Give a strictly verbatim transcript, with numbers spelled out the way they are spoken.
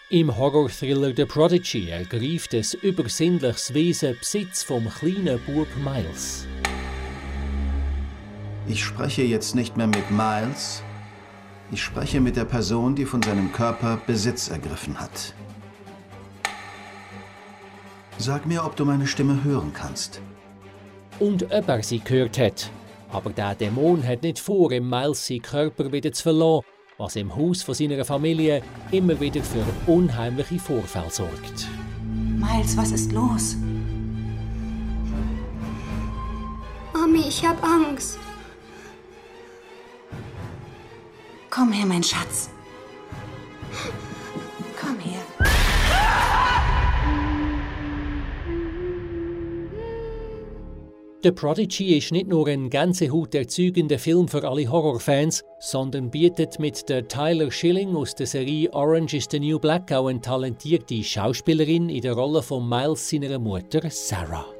Im Horror-Thriller «The Prodigy» ergreift ein übersinnliches Wesen Besitz vom kleinen Bub Miles. Ich spreche jetzt nicht mehr mit Miles. Ich spreche mit der Person, die von seinem Körper Besitz ergriffen hat. Sag mir, ob du meine Stimme hören kannst. Und ob er sie gehört hat. Aber der Dämon hat nicht vor, im Miles seinen Körper wieder zu verlassen, was im Haus von seiner Familie immer wieder für unheimliche Vorfälle sorgt. Miles, was ist los? Mami, ich hab Angst. Komm her, mein Schatz. Komm her. «The Prodigy» ist nicht nur ein gänsehaut-erzeugender Film für alle Horrorfans, sondern bietet mit der Tyler Schilling aus der Serie «Orange is the New Black» auch eine talentierte Schauspielerin in der Rolle von Miles seiner Mutter Sarah.